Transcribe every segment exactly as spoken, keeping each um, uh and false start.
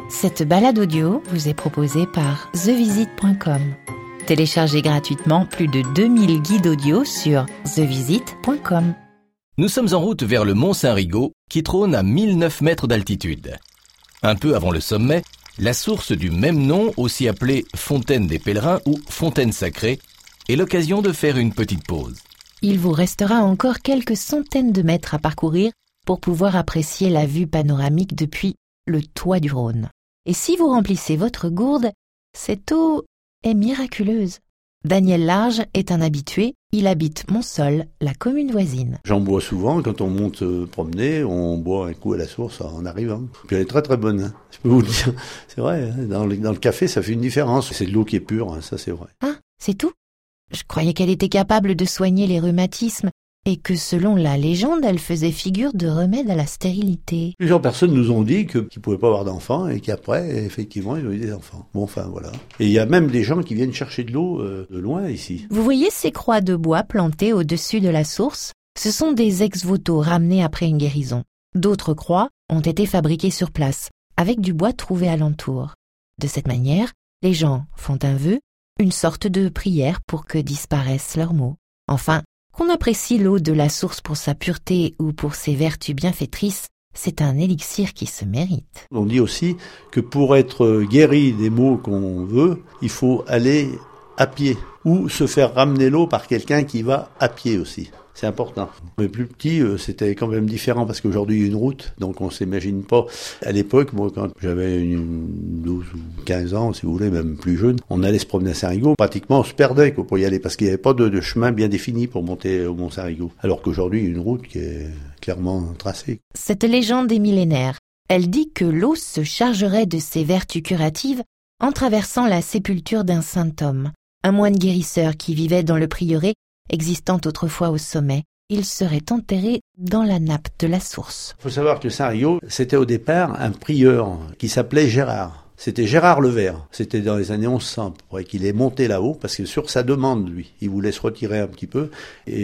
Cette balade audio vous est proposée par the visit point com. Téléchargez gratuitement plus de deux mille guides audio sur the visit point com. Nous sommes en route vers le mont Saint-Rigaud, qui trône à mille neuf mètres d'altitude. Un peu avant le sommet, la source du même nom, aussi appelée Fontaine des Pèlerins ou Fontaine Sacrée, est l'occasion de faire une petite pause. Il vous restera encore quelques centaines de mètres à parcourir pour pouvoir apprécier la vue panoramique depuis le toit du Rhône. Et si vous remplissez votre gourde, cette eau est miraculeuse. Daniel Large est un habitué, il habite Montsol, la commune voisine. J'en bois souvent, quand on monte se promener, on boit un coup à la source en arrivant. Puis elle est très très bonne, hein. Je peux vous le dire. C'est vrai, hein. dans, le, dans le café ça fait une différence. C'est de l'eau qui est pure, hein. Ça c'est vrai. Ah, c'est tout ? Je croyais qu'elle était capable de soigner les rhumatismes et que selon la légende, elle faisait figure de remède à la stérilité. Plusieurs personnes nous ont dit que, qu'ils ne pouvaient pas avoir d'enfants et qu'après, effectivement, ils ont eu des enfants. Bon, enfin, voilà. Et il y a même des gens qui viennent chercher de l'eau euh, de loin ici. Vous voyez ces croix de bois plantées au-dessus de la source ? Ce sont des ex-voto ramenés après une guérison. D'autres croix ont été fabriquées sur place, avec du bois trouvé alentour. De cette manière, les gens font un vœu, une sorte de prière pour que disparaissent leurs maux. Enfin, qu'on apprécie l'eau de la source pour sa pureté ou pour ses vertus bienfaitrices, c'est un élixir qui se mérite. On dit aussi que pour être guéri des maux qu'on veut, il faut aller à pied ou se faire ramener l'eau par quelqu'un qui va à pied aussi. C'est important. Mais plus petit, c'était quand même différent parce qu'aujourd'hui il y a une route, donc on s'imagine pas. À l'époque, moi, quand j'avais une douze ou quinze ans, si vous voulez, même plus jeune, on allait se promener à Saint-Rigaud. Pratiquement, on se perdait quoi, pour y aller parce qu'il n'y avait pas de, de chemin bien défini pour monter au Mont Saint-Rigaud. Alors qu'aujourd'hui, il y a une route qui est clairement tracée. Cette légende est millénaire. Elle dit que l'eau se chargerait de ses vertus curatives en traversant la sépulture d'un saint homme, un moine guérisseur qui vivait dans le prieuré existant autrefois au sommet. Il serait enterré dans la nappe de la source. Il faut savoir que Saint-Rigaud, c'était au départ un prieur qui s'appelait Gérard. C'était Gérard le Vert. C'était dans les années onze cents pour qu'il est monté là-haut, parce que sur sa demande, lui, il voulait se retirer un petit peu.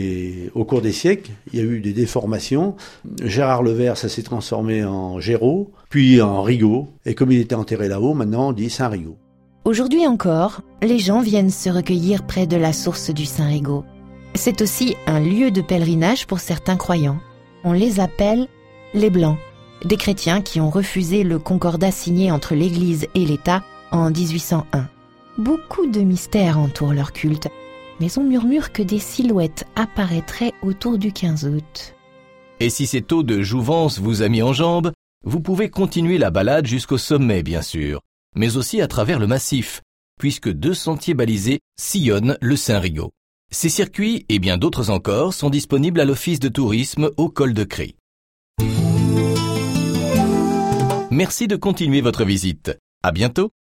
Et au cours des siècles, il y a eu des déformations. Gérard le Vert, ça s'est transformé en Géraud, puis en Rigaud. Et comme il était enterré là-haut, maintenant on dit Saint-Rigaud. Aujourd'hui encore, les gens viennent se recueillir près de la source du Saint-Rigaud. C'est aussi un lieu de pèlerinage pour certains croyants. On les appelle les Blancs, des chrétiens qui ont refusé le concordat signé entre l'Église et l'État en dix-huit cent un. Beaucoup de mystères entourent leur culte, mais on murmure que des silhouettes apparaîtraient autour du quinze août. Et si cette eau de jouvence vous a mis en jambes, vous pouvez continuer la balade jusqu'au sommet, bien sûr, mais aussi à travers le massif, puisque deux sentiers balisés sillonnent le Saint-Rigaud. Ces circuits et bien d'autres encore sont disponibles à l'office de tourisme au col de Cré. Merci de continuer votre visite. À bientôt.